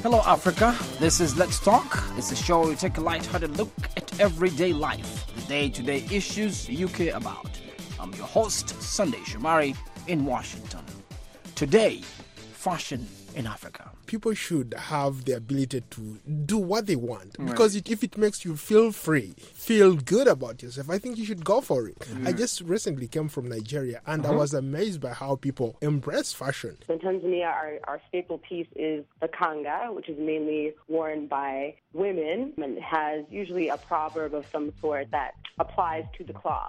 Hello, Africa. This is Let's Talk. It's a show where we take a light-hearted look at everyday life, the day-to-day issues you care about. I'm your host, Sunday Shumari, in Washington. Today, fashion in Africa. People should have the ability to do what they want, because if it makes you feel free, feel good about yourself, I think you should go for it. I just recently came from Nigeria, and I was amazed by how people embrace fashion. In Tanzania, our staple piece is the kanga, which is mainly worn by women and has usually a proverb of some sort that applies to the cloth.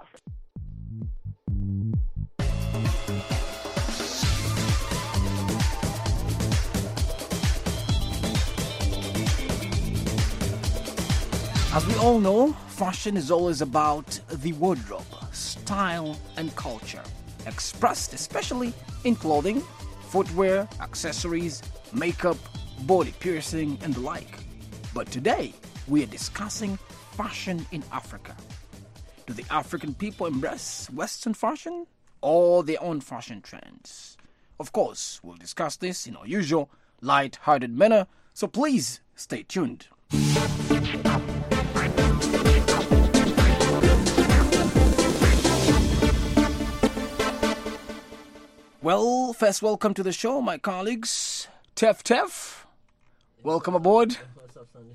As we all know, fashion is always about the wardrobe, style, and culture, expressed especially in clothing, footwear, accessories, makeup, body piercing, and the like. But today, we are discussing fashion in Africa. Do the African people embrace Western fashion or their own fashion trends? Of course, we'll discuss this in our usual light-hearted manner, so please stay tuned. Well, first welcome to the show, my colleagues. Tef, welcome aboard. What's up, Sunday?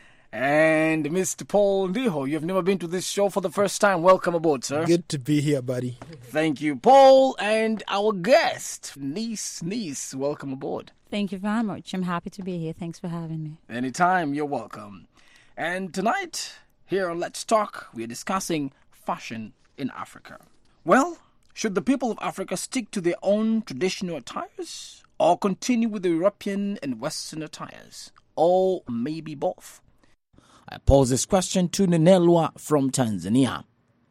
And Mr. Paul Ndiho, you've never been to this show for the first time. Welcome aboard, sir. Good to be here, buddy. Thank you, Paul. And our guest, Niece, welcome aboard. Thank you very much. I'm happy to be here. Thanks for having me. Anytime, you're welcome. And tonight, here on Let's Talk, we are discussing fashion in Africa. Well, should the people of Africa stick to their own traditional attires or continue with the European and Western attires? Or maybe both? I pose this question to Nenelwa from Tanzania.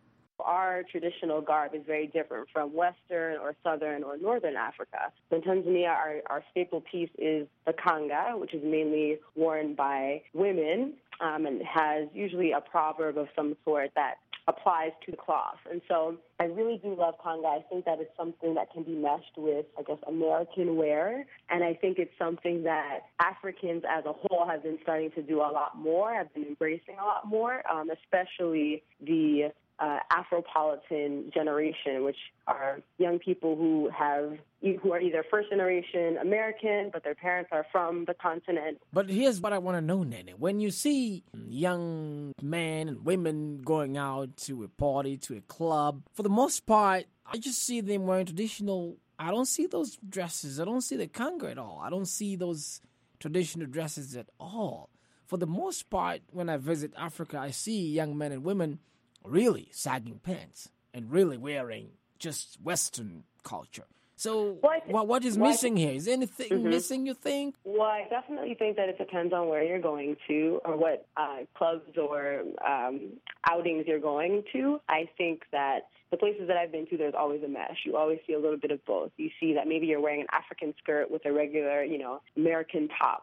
Our traditional garb is very different from Western or Southern or Northern Africa. So in Tanzania, our staple piece is the kanga, which is mainly worn by women and has usually a proverb of some sort that applies to the cloth. And so I really do love kanga. I think that it's something that can be meshed with, American wear. And I think it's something that Africans as a whole have been starting to do a lot more, have been embracing a lot more, especially the Afropolitan generation, which are young people who are either first generation American, but their parents are from the continent. But here's what I want to know, Nene. When you see young men and women going out to a party, to a club, for the most part, I just see them wearing traditional. I don't see those dresses. I don't see the kanga at all. I don't see those traditional dresses at all. For the most part, when I visit Africa, I see young men and women really sagging pants and really wearing just Western culture. So what is missing here? Is anything missing, you think? Well, I definitely think that it depends on where you're going to or what clubs or outings you're going to. I think that the places that I've been to, there's always a mesh. You always see a little bit of both. You see that maybe you're wearing an African skirt with a regular, American top.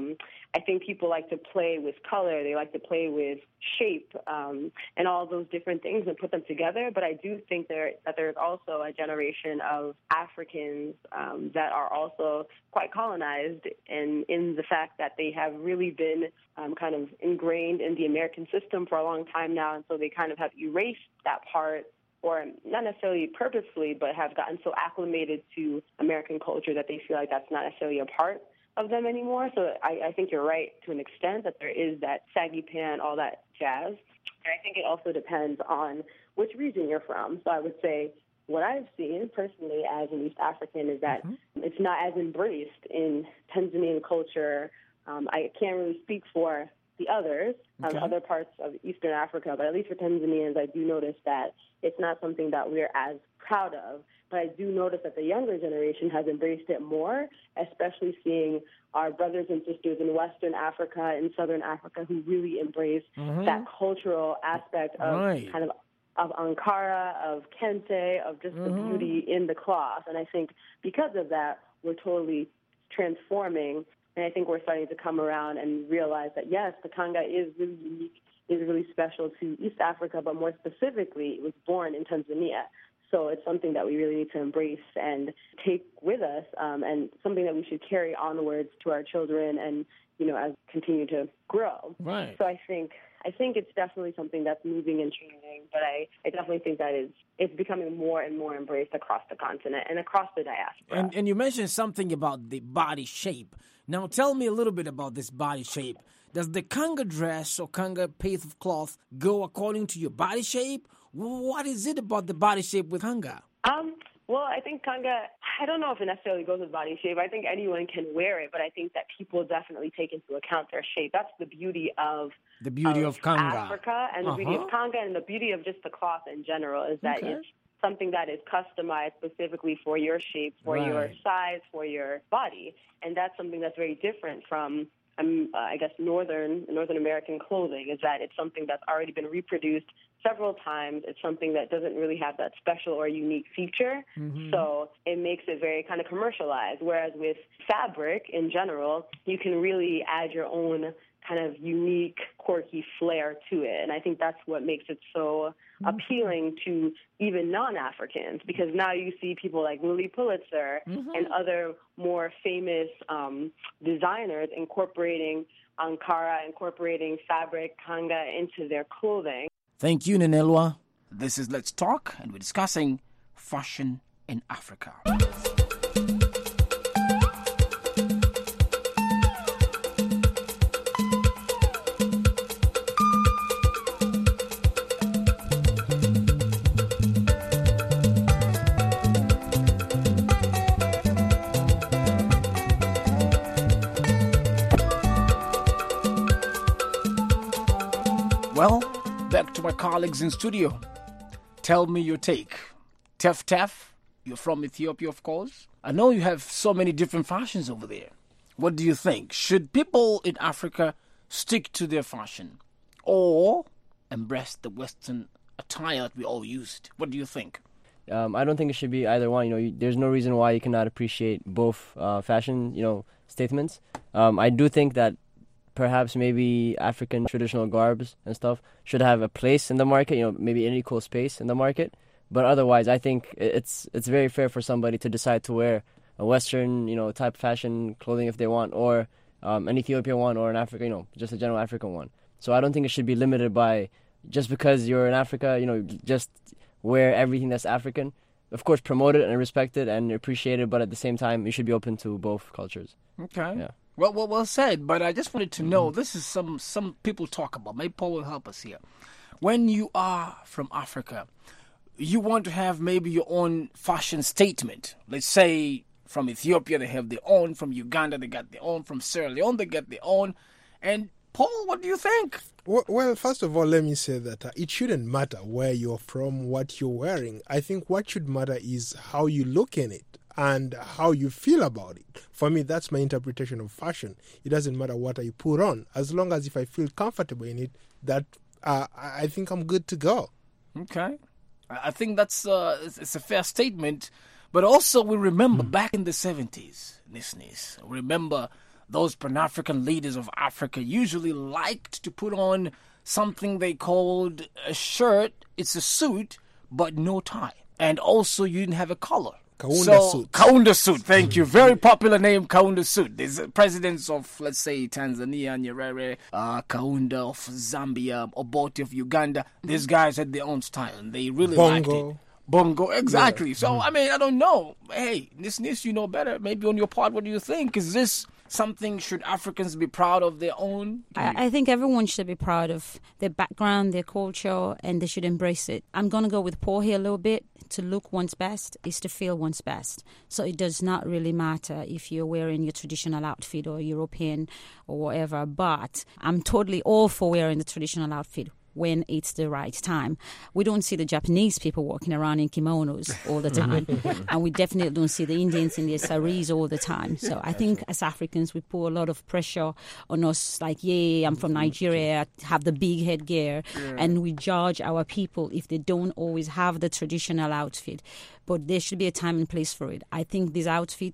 I think people like to play with color. They like to play with shape and all those different things and put them together. But I do think that there's also a generation of Africans that are also quite colonized in the fact that they have really been kind of ingrained in the American system for a long time now. And so they kind of have erased that part, or not necessarily purposefully, but have gotten so acclimated to American culture that they feel like that's not necessarily a part of them anymore. So I think you're right to an extent that there is that saggy pant, all that jazz. And I think it also depends on which region you're from. So I would say what I've seen personally as an East African is that it's not as embraced in Tanzanian culture. I can't really speak for the others, other parts of Eastern Africa, but at least for Tanzanians, I do notice that it's not something that we're as proud of. But I do notice that the younger generation has embraced it more, especially seeing our brothers and sisters in Western Africa and Southern Africa who really embrace that cultural aspect of of Ankara, of Kente, of just the beauty in the cloth. And I think because of that, we're totally transforming. And I think we're starting to come around and realize that, yes, the kanga is really unique, is really special to East Africa, but more specifically, it was born in Tanzania. So it's something that we really need to embrace and take with us, and something that we should carry onwards to our children and, as continue to grow. Right. So I think it's definitely something that's moving and changing, but I definitely think that it's becoming more and more embraced across the continent and across the diaspora. And you mentioned something about the body shape. Now tell me a little bit about this body shape. Does the kanga dress or kanga piece of cloth go according to your body shape? What is it about the body shape with kanga? Well, I think kanga, I don't know if it necessarily goes with body shape. I think anyone can wear it, but I think that people definitely take into account their shape. That's the beauty of kanga. Africa, and the beauty of kanga, and the beauty of just the cloth in general is that it's something that is customized specifically for your shape, for your size, for your body. And that's something that's very different from I guess Northern American clothing, is that it's something that's already been reproduced several times. It's something that doesn't really have that special or unique feature. Mm-hmm. So it makes it very kind of commercialized. Whereas with fabric in general, you can really add your own kind of unique, quirky flair to it. And I think that's what makes it so appealing to even non-Africans, because now you see people like Lilly Pulitzer and other more famous designers incorporating Ankara, incorporating fabric, kanga into their clothing. Thank you, Nenelwa. This is Let's Talk, and we're discussing fashion in Africa. Well, back to my colleagues in studio. Tell me your take. Tef, you're from Ethiopia, of course. I know you have so many different fashions over there. What do you think? Should people in Africa stick to their fashion or embrace the Western attire that we all used? What do you think? I don't think it should be either one. There's no reason why you cannot appreciate both fashion, statements. I do think that perhaps maybe African traditional garbs and stuff should have a place in the market, maybe an equal space in the market. But otherwise, I think it's very fair for somebody to decide to wear a Western, type of fashion clothing if they want, or an Ethiopian one, or an African, just a general African one. So I don't think it should be limited by just because you're in Africa, just wear everything that's African. Of course, promote it and respect it and appreciate it, but at the same time, you should be open to both cultures. Okay. Yeah. Well said, but I just wanted to know, this is some people talk about, maybe Paul will help us here. When you are from Africa, you want to have maybe your own fashion statement. Let's say from Ethiopia, they have their own. From Uganda, they got their own. From Sierra Leone, they got their own. And Paul, what do you think? Well, first of all, let me say that it shouldn't matter where you're from, what you're wearing. I think what should matter is how you look in it and how you feel about it. For me, that's my interpretation of fashion. It doesn't matter what I put on. As long as if I feel comfortable in it, that I think I'm good to go. Okay. I think that's it's a fair statement. But also we remember back in the 70s, listeners, remember those Pan-African leaders of Africa usually liked to put on something they called a shirt. It's a suit, but no tie. And also you didn't have a collar. Kaunda suit, thank you. Very popular name, Kaunda suit. There's presidents of, let's say, Tanzania, Nyerere, Kaunda of Zambia, Obote of Uganda. These guys had their own style, and they really liked it. Bongo, exactly. Yeah. So, I don't know. Hey, this you know better. Maybe on your part, what do you think? Is this something, should Africans be proud of their own? I think everyone should be proud of their background, their culture, and they should embrace it. I'm going to go with Paul here a little bit. To look one's best is to feel one's best. So it does not really matter if you're wearing your traditional outfit or European or whatever, but I'm totally all for wearing the traditional outfit when it's the right time. We don't see the Japanese people walking around in kimonos all the time. And we definitely don't see the Indians in their saris all the time. So I think as Africans, we put a lot of pressure on us, like, I'm from Nigeria, have the big headgear. Yeah. And we judge our people if they don't always have the traditional outfit. But there should be a time and place for it. I think these outfits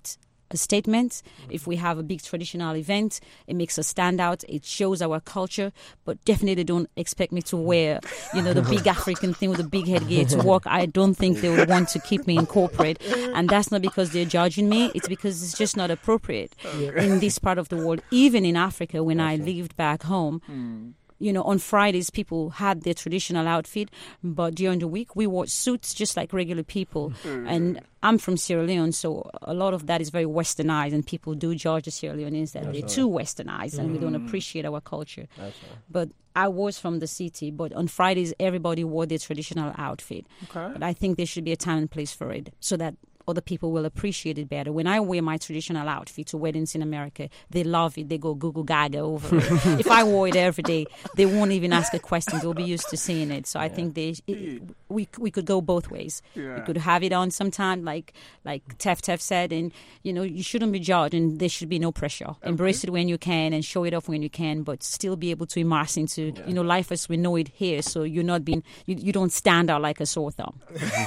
a statement. If we have a big traditional event, it makes us stand out. It shows our culture, but definitely don't expect me to wear, the big African thing with the big headgear to work. I don't think they would want to keep me in corporate. And that's not because they're judging me. It's because it's just not appropriate in this part of the world. Even in Africa, when I lived back home, on Fridays, people had their traditional outfit, but during the week, we wore suits just like regular people. And I'm from Sierra Leone, so a lot of that is very westernized, and people do judge the Sierra Leoneans that they're too westernized, and we don't appreciate our culture. But I was from the city, but on Fridays, everybody wore their traditional outfit. Okay. But I think there should be a time and place for it, so that other people will appreciate it better. When I wear my traditional outfit to weddings in America, they love it. They go Google Gaga over it. If I wore it every day, they won't even ask a question. They'll be used to seeing it. So I think we could go both ways. Yeah. We could have it on sometime, like Tef said, and you shouldn't be judged, and there should be no pressure. Okay. Embrace it when you can and show it off when you can, but still be able to immerse into life as we know it here. So you're not being you don't stand out like a sore thumb.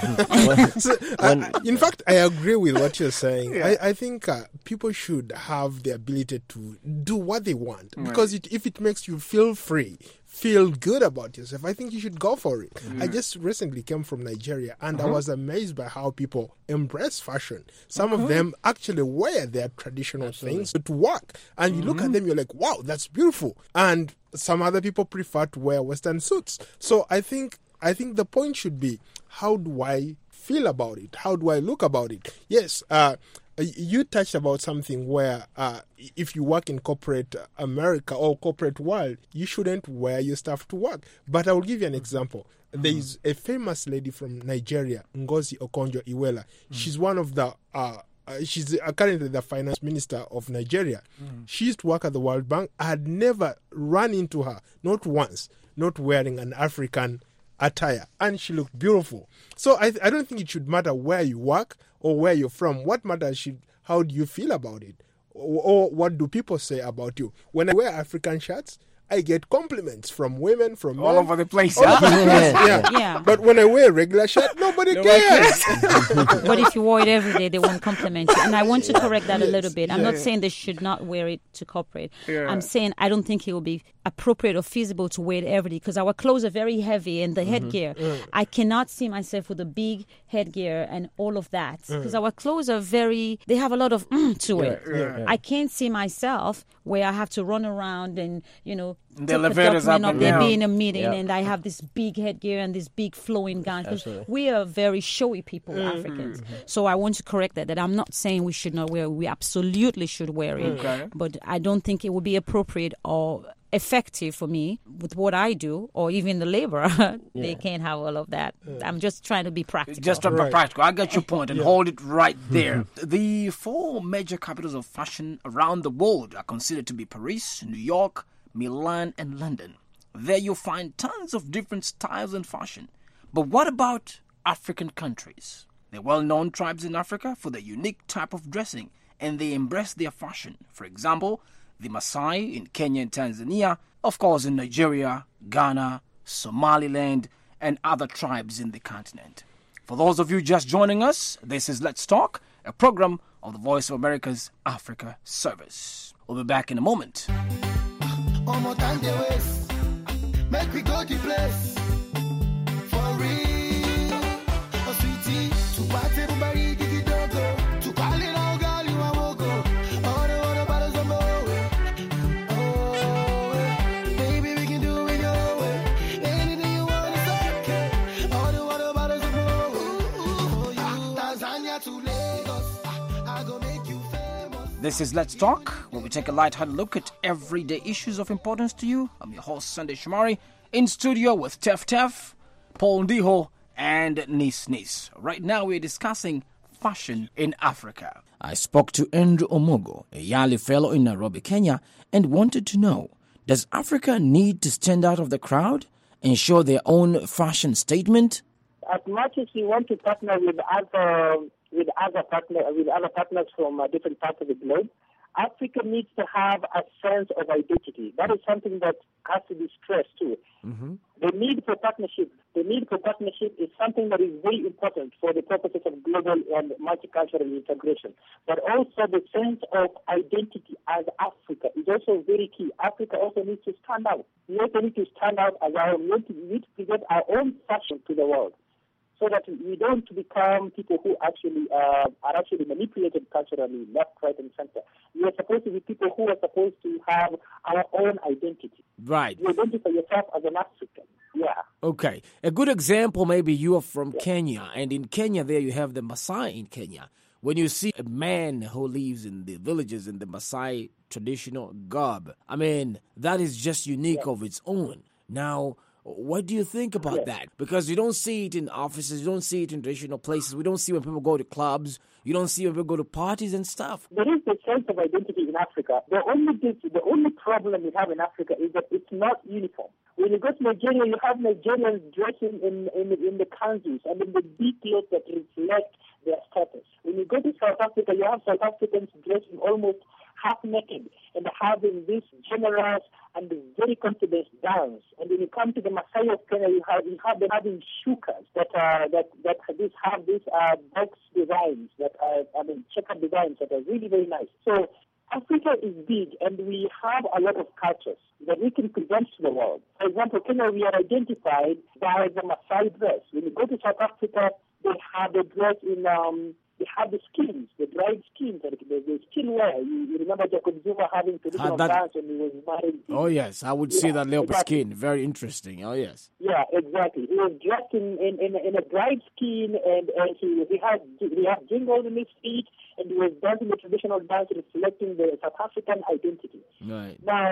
In fact, I agree with what you're saying. Yeah. I think people should have the ability to do what they want, because if it makes you feel free, feel good about yourself, I think you should go for it. I just recently came from Nigeria, and I was amazed by how people embrace fashion. Some of them actually wear their traditional things to work, and you look at them, you're like, wow, that's beautiful. And some other people prefer to wear Western suits. So I think the point should be, how do I feel about it? How do I look about it? Yes, you touched about something where if you work in corporate America or corporate world, you shouldn't wear your stuff to work. But I will give you an example. There is a famous lady from Nigeria, Ngozi Okonjo-Iweala. She's one of the she's currently the finance minister of Nigeria. She used to work at the World Bank. I had never run into her, not once, not wearing an African attire, and she looked beautiful. So I don't think it should matter where you work or where you're from. What matters is how do you feel about it, or what do people say about you. When I wear African shirts, I get compliments from women, from all men, over the place. Yeah. But when I wear a regular shirt, nobody cares. But if you wore it every day, they won't compliment you. And I want to correct that a little bit. I'm not saying they should not wear it to corporate. I'm saying I don't think it will be appropriate or feasible to wear it every day, because our clothes are very heavy, and the headgear. I cannot see myself with a big headgear and all of that, because our clothes are they have a lot of to it. I can't see myself where I have to run around and, the elevators up and there down. being a meeting and I have this big headgear and this big flowing gown. We are very showy people, Africans. So I want to correct that I'm not saying we should not wear it. We absolutely should wear it. Okay. But I don't think it would be appropriate or effective for me with what I do, or even the laborer. They can't have all of that. I'm just trying to be practical. Just practical. I get your point, and hold it right there. The 4 major capitals of fashion around the world are considered to be Paris, New York, Milan, and London. There you'll find tons of different styles and fashion. But what about African countries? They're well-known tribes in Africa for their unique type of dressing, and they embrace their fashion. For example, the Maasai in Kenya and Tanzania, of course in Nigeria, Ghana, Somaliland, and other tribes in the continent. For those of you just joining us, this is Let's Talk, a program of the Voice of America's Africa Service. We'll be back in a moment. One more time they waste. Make we go the place. For real. Oh sweetie. To party everybody give it a go. To call it all girl you a walk go. All the bottles of more. Oh, baby we can do it your way. Anything you want is okay. All the bottles of more. Ooh, you Tanzania to Lagos. I go make you famous. This is Let's Talk, where we take a light-hearted look at everyday issues of importance to you. I'm your host, Sunday Shomari, in studio with Tef, Paul Ndiho, and Nis. Right now, we're discussing fashion in Africa. I spoke to Andrew Omogo, a Yale fellow in Nairobi, Kenya, and wanted to know, does Africa need to stand out of the crowd and show their own fashion statement? As much as we want to partner with other partners from different parts of the globe, Africa needs to have a sense of identity. That is something that has to be stressed too. The need for partnership. The need for partnership is something that is very important for the purposes of global and multicultural integration. But also the sense of identity as Africa is also very key. Africa also needs to stand out. We also need to stand out as our own. We need to present our own fashion to the world, so that we don't become people who actually are actually manipulated culturally, left, right, and center. We are supposed to be people who are supposed to have our own identity. Right. You identify yourself as an African. Yeah. Okay. A good example, maybe you are from Kenya, and in Kenya there you have the Maasai in Kenya. When you see a man who lives in the villages in the Maasai traditional garb, I mean, that is just unique of its own. Now, what do you think about that? Because you don't see it in offices, you don't see it in traditional places. We don't see when people go to clubs. You don't see when people go to parties and stuff. There is a sense of identity in Africa. The only problem we have in Africa is that it's not uniform. When you go to Nigeria, you have Nigerians dressing in the kanzus and in the big clothes that reflect their status. When you go to South Africa, you have South Africans dressing almost half naked and having this generous and very confident dance. And when you come to the Maasai of Kenya, you have them having shukas that have these box designs that are checkered designs that are really very nice. So Africa is big, and we have a lot of cultures that we can present to the world. For example, Kenya, we are identified by the Maasai dress. When you go to South Africa, they have the dress in they have the skins, the dried skins, the skin wear. You remember Jacob Zuma having traditional dance when he was married. Oh, yes. I would see that leopard skin. Very interesting. Oh, yes. Yeah, exactly. He was dressed in a dried skin, and he had jingles in his feet, and he was dancing the traditional dance reflecting the South African identity. Right. Now,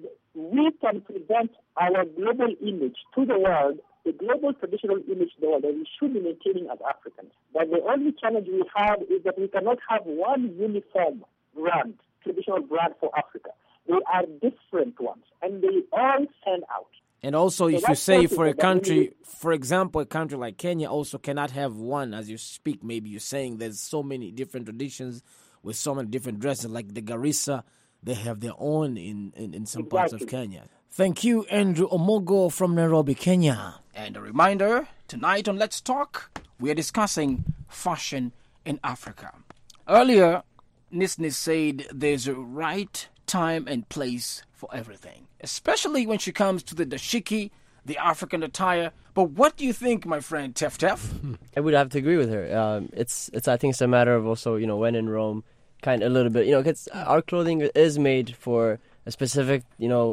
we can present our global image to the world, the global traditional image to the world that we should be maintaining as Africans. But the only challenge we have is that we cannot have one uniform brand, traditional brand for Africa. They are different ones, and they all stand out. And also, if you say for a country, for example, a country like Kenya also cannot have one as you speak. Maybe you're saying there's so many different traditions with so many different dresses, like the Garissa, they have their own in some parts of Kenya. Thank you, Andrew Omogo from Nairobi, Kenya. And a reminder, tonight on Let's Talk, we are discussing fashion in Africa. Earlier, Nisnis said there's a right time and place for everything, especially when she comes to the dashiki, the African attire. But what do you think, my friend Tef? I would have to agree with her. It's I think it's a matter of also, when in Rome, kind of a little bit, because our clothing is made for a specific,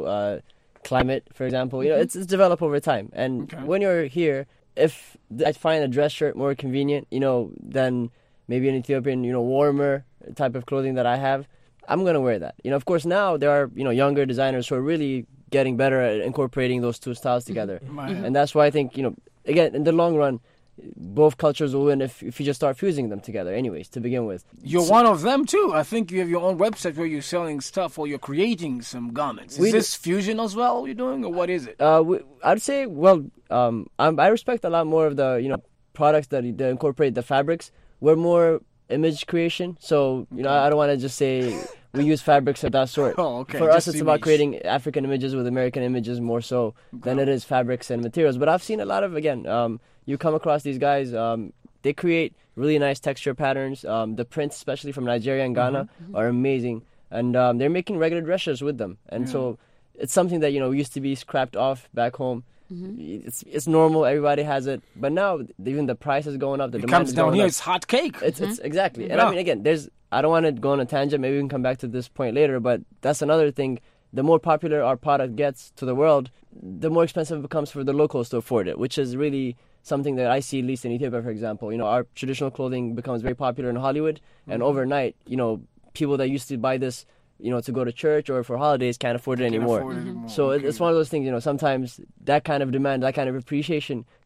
climate, for example. It's developed over time. And when you're here, if I find a dress shirt more convenient, than maybe an Ethiopian, warmer type of clothing that I have, I'm going to wear that. Of course, now there are, younger designers who are really getting better at incorporating those two styles together. And that's why I think, again, in the long run, both cultures will win if you just start fusing them together anyways, to begin with. You're one of them, too. I think you have your own website where you're selling stuff or you're creating some garments. Is this fusion as well you're doing, or what is it? I'd say, I respect a lot more of the, products that incorporate the fabrics. We're more image creation. So, I don't want to just say we use fabrics of that sort. Oh, okay. For us, it's about creating African images with American images more so than it is fabrics and materials. But I've seen a lot of, you come across these guys, they create really nice texture patterns. The prints, especially from Nigeria and Ghana, are amazing. And they're making regular dress shirts with them. And so it's something that, used to be scrapped off back home. It's normal, everybody has it. But now, even the price is going up. The demand comes is down going here, up. it's hot cake. It's exactly. And I mean, again, I don't want to go on a tangent. Maybe we can come back to this point later. But that's another thing. The more popular our product gets to the world, the more expensive it becomes for the locals to afford it, which is really something that I see, at least in Ethiopia, for example. Our traditional clothing becomes very popular in Hollywood, and overnight, people that used to buy this, to go to church or for holidays can't afford it anymore. So it's one of those things, sometimes that kind of demand, that kind of appreciation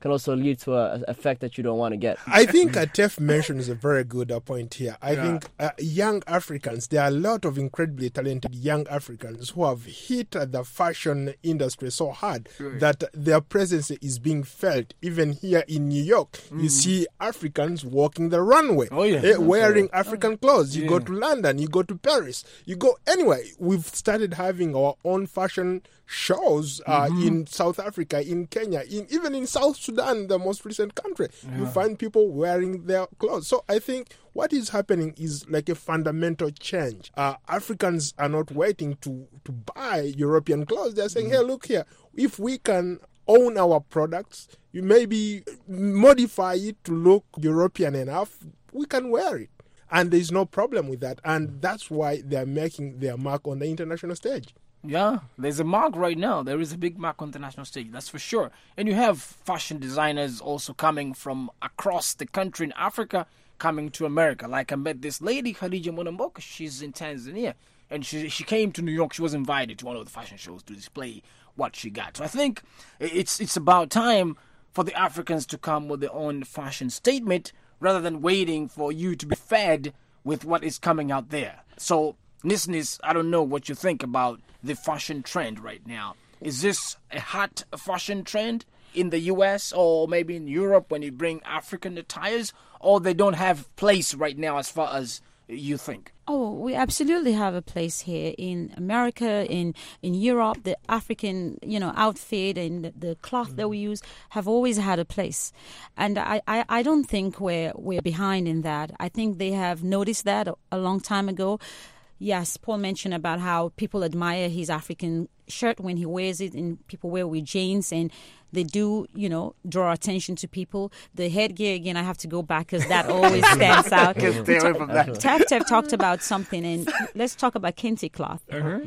can also lead to an effect that you don't want to get. I think Tef mentions a very good point here. I think young Africans, there are a lot of incredibly talented young Africans who have hit the fashion industry so hard that their presence is being felt. Even here in New York, you see Africans walking the runway, wearing African clothes. You go to London, you go to Paris, you go anyway. We've started having our own fashion shows in South Africa, in Kenya, even in South Sudan, the most recent country. You find people wearing their clothes. So I think what is happening is like a fundamental change. Africans are not waiting to buy European clothes. They're saying, hey, look here, if we can own our products, you maybe modify it to look European enough, we can wear it. And there's no problem with that. And that's why they're making their mark on the international stage. Yeah, there's a mark right now. There is a big mark on the national stage, that's for sure. And you have fashion designers also coming from across the country in Africa, coming to America. Like I met this lady, Khadija Monamboka. She's in Tanzania. And she came to New York. She was invited to one of the fashion shows to display what she got. So I think it's about time for the Africans to come with their own fashion statement rather than waiting for you to be fed with what is coming out there. So, listeners, I don't know what you think about the fashion trend right now. Is this a hot fashion trend in the U.S. or maybe in Europe when you bring African attires, or they don't have place right now as far as you think? Oh, we absolutely have a place here in America, in Europe. The African, outfit and the cloth that we use have always had a place. And I don't think we're behind in that. I think they have noticed that a long time ago. Yes, Paul mentioned about how people admire his African shirt when he wears it, and people wear with jeans, and they do, draw attention to people. The headgear, again, I have to go back because that always stands out. Stay away from that. Tef talked about something, and let's talk about kente cloth.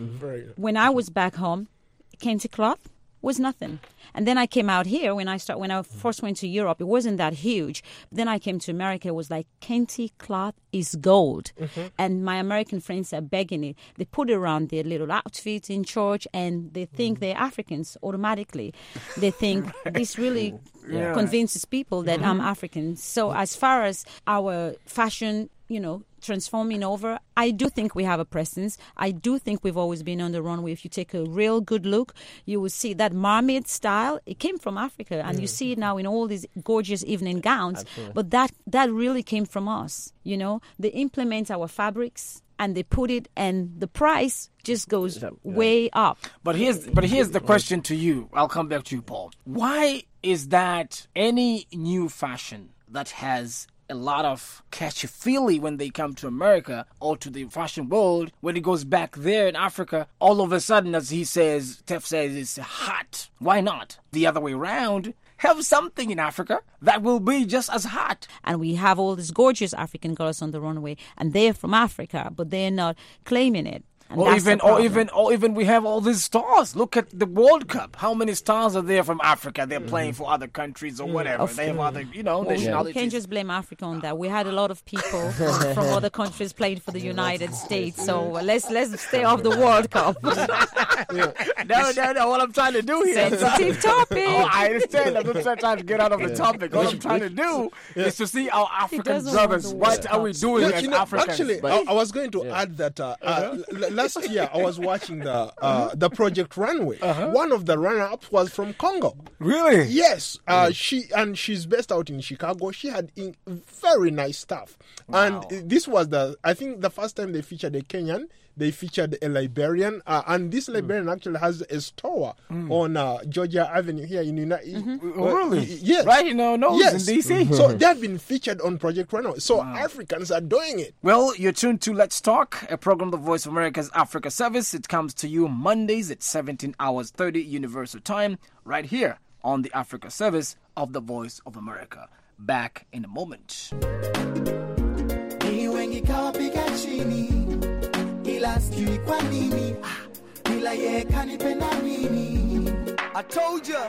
When I was back home, kente cloth was nothing. And then I came out here when I first went to Europe, it wasn't that huge. Then I came to America, it was like kente cloth is gold. And my American friends are begging it. They put it around their little outfits in church and they think they're Africans automatically. They think this really convinces people that I'm African. So as far as our fashion, transforming over, I do think we have a presence. I do think we've always been on the runway. If you take a real good look, you will see that mermaid style. It came from Africa, and you see it now in all these gorgeous evening gowns. Absolutely. But that really came from us. They implement our fabrics and they put it, and the price just goes way up. But here's the question to you. I'll come back to you, Paul. Why is that any new fashion that has a lot of catchy-feely when they come to America or to the fashion world, when it goes back there in Africa, all of a sudden, as Tef says, it's hot. Why not? The other way around, have something in Africa that will be just as hot. And we have all these gorgeous African girls on the runway, and they're from Africa, but they're not claiming it. Or even we have all these stars. Look at the World Cup. How many stars are there from Africa? They're playing for other countries or whatever. They have other, nationalities. You can't just blame Africa on that. We had a lot of people from other countries playing for the United States. So let's stay off the World Cup. No. What I'm trying to do here. Sensitive topic. I understand. I'm not trying to get out of the topic. What I'm trying to do is to see our African brothers. What are we doing as Africans? Actually, I was going to add that. Last year, I was watching the Project Runway. One of the runner-ups was from Congo. Really? Yes. She's based out in Chicago. She had very nice stuff. Wow. And this was I think the first time they featured a Kenyan. They featured a Liberian, and this Liberian actually has a store on Georgia Avenue here in United. Really? Yes. Right in our nose in D.C. So they have been featured on Project Runway. So Africans are doing it. Well, you're tuned to Let's Talk, a program of the Voice of America's Africa Service. It comes to you Mondays at 17 hours 30 Universal Time, right here on the Africa Service of the Voice of America. Back in a moment. I told you.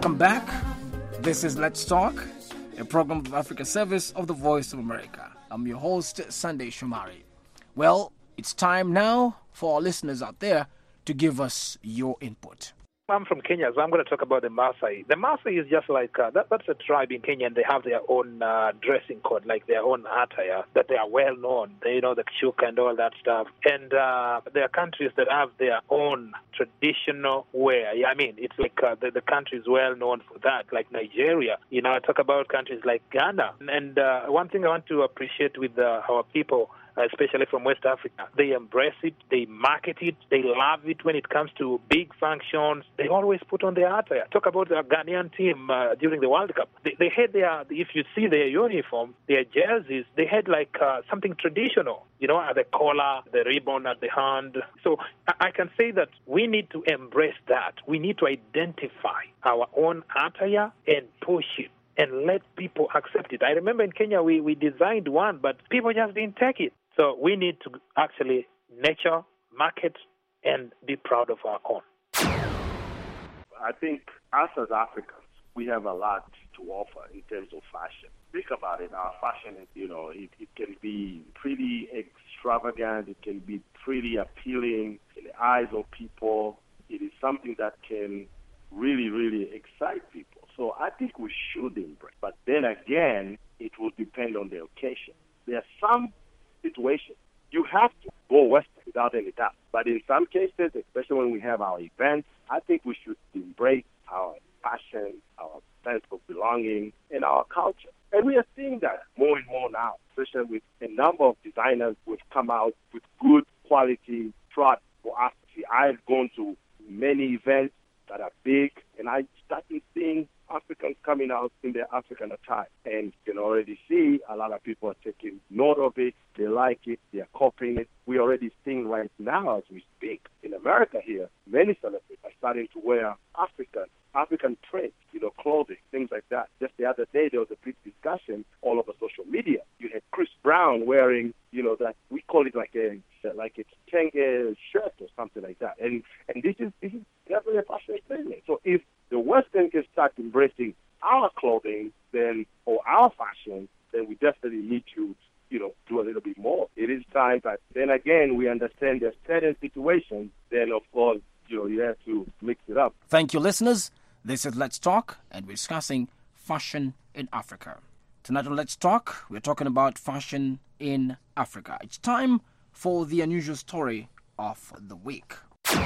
Welcome back. This is Let's Talk, a program of Africa Service of the Voice of America. I'm your host, Sunday Shumari. Well, it's time now for our listeners out there to give us your input. I'm from Kenya, so I'm going to talk about the Maasai. The Maasai is just like, that's a tribe in Kenya, and they have their own dressing code, like their own attire, that they are well known. They know the shuka and all that stuff. And there are countries that have their own traditional wear. Yeah, I mean, it's like the country is well known for that, like Nigeria. You know, I talk about countries like Ghana. And one thing I want to appreciate with our people, especially from West Africa, they embrace it, they market it, they love it when it comes to big functions. They always put on their attire. Talk about the Ghanaian team during the World Cup. They had their, if you see their uniform, their jerseys, they had like something traditional, you know, at the collar, the ribbon at the hand. So I can say that we need to embrace that. We need to identify our own attire and push it and let people accept it. I remember in Kenya we designed one, but people just didn't take it. So we need to actually nurture, market, and be proud of our own. I think us as Africans, we have a lot to offer in terms of fashion. Think about it. Our fashion, you know, it can be pretty extravagant. It can be pretty appealing in the eyes of people. It is something that can really, really excite people. So I think we should embrace. But then again, it will depend on the occasion. There are some situations you have to go Western without any doubt. But in some cases, especially when we have our events, I think we should embrace our passion, our sense of belonging, and our culture. And we are seeing that more and more now, especially with a number of designers who have come out with good quality products for us to see. I've gone to many events that are big, and I started seeing Africans coming out in their African attire. And you can already see a lot of people are taking note of it. They like it. They are copying it. We're already seeing right now as we speak. In America here, many celebrities are starting to wear African print, you know, clothing, things like that. Just the other day, there was a big discussion all over social media. You had Chris Brown wearing, you know, that we call it like a Kenge shirt or something like that. And this is definitely a fashion statement. So if the Western can start embracing our clothing, then or our fashion, then we definitely need to, you know, do a little bit more. It is time, but then again, we understand there's certain situations. Then of course, you know, you have to mix it up. Thank you, listeners. This is Let's Talk, and we're discussing fashion in Africa. Tonight on Let's Talk, we're talking about fashion in Africa. It's time for the unusual story of the week.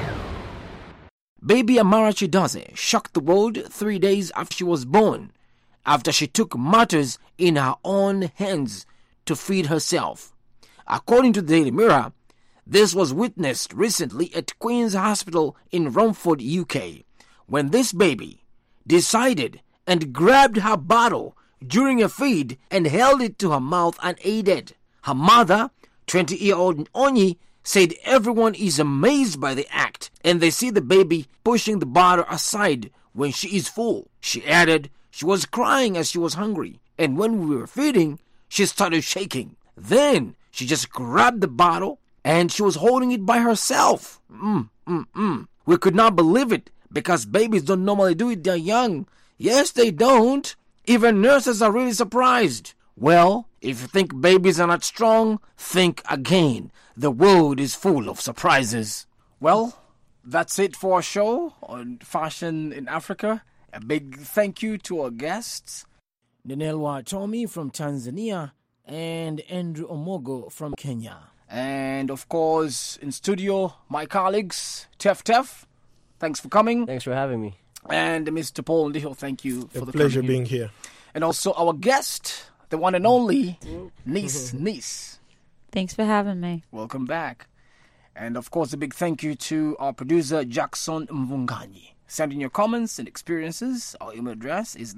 Baby Amara Chidozie shocked the world 3 days after she was born, after she took matters in her own hands to feed herself. According to the Daily Mirror, this was witnessed recently at Queen's Hospital in Romford, UK, when this baby decided and grabbed her bottle during a feed and held it to her mouth unaided. Her mother, 20-year-old Onyi, said everyone is amazed by the act and they see the baby pushing the bottle aside when she is full. She added she was crying as she was hungry, and when we were feeding, she started shaking. Then she just grabbed the bottle and she was holding it by herself. We could not believe it because babies don't normally do it. They're young. Yes, they don't. Even nurses are really surprised. Well, if you think babies are not strong, think again. The world is full of surprises. Well, that's it for our show on fashion in Africa. A big thank you to our guests, Nenelwa Tommy from Tanzania and Andrew Omogo from Kenya. And of course, in studio, my colleagues, Tef. Thanks for coming. Thanks for having me. And Mr. Paul Ndiho, thank you for the pleasure being here. And also our guest, the one and only Niece. Thanks for having me. Welcome back. And of course, a big thank you to our producer, Jackson Mvunganyi. Send in your comments and experiences. Our email address is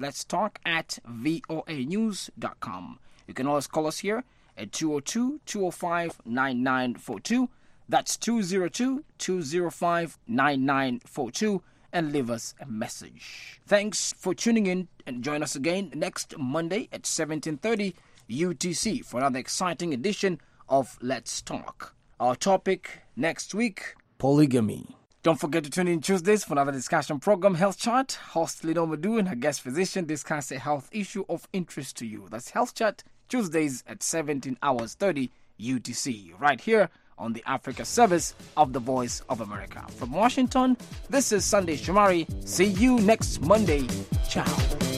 letstalk@voanews.com. You can always call us here at 202-205-9942. That's 202-205-9942. And leave us a message. Thanks for tuning in, and join us again next Monday at 17:30 UTC for another exciting edition of Let's Talk. Our topic next week, polygamy. Don't forget to tune in Tuesdays for another discussion program, Health Chat. Host Lino Madu and her guest physician discuss a health issue of interest to you. That's Health Chat, Tuesdays at 17 hours 30 UTC, right here on the Africa service of the Voice of America. From Washington, this is Sunday Shomari. See you next Monday. Ciao.